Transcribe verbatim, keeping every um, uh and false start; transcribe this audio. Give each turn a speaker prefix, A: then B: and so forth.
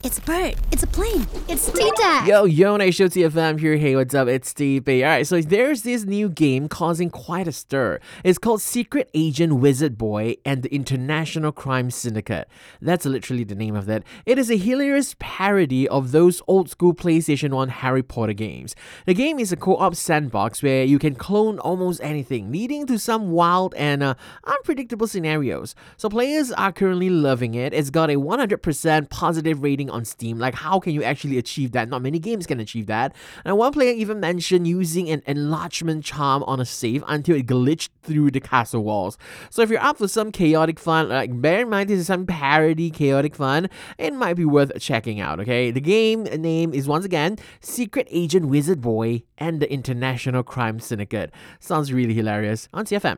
A: It's a bird. It's a plane. It's T-Tac.
B: Yo, yo, nice show T F M here. Hey, what's up? It's Steve B. Alright, so there's this new game causing quite a stir. It's called Secret Agent Wizard Boy and the International Crime Syndicate. That's literally the name of it. It is a hilarious parody of those old school PlayStation one Harry Potter games. The game is a co-op sandbox where you can clone almost anything, leading to some wild and uh, unpredictable scenarios. So players are currently loving it. It's got a one hundred percent positive rating on Steam. Like, how can you actually achieve that? Not many games can achieve that. And one player even mentioned using an enlargement charm on a save until it glitched through the castle walls. So if you're up for some chaotic fun, like, bear in mind this is some parody chaotic fun, it might be worth checking out, okay? The game name is once again Secret Agent Wizard Boy and the International Crime Syndicate. Sounds really hilarious on T F M.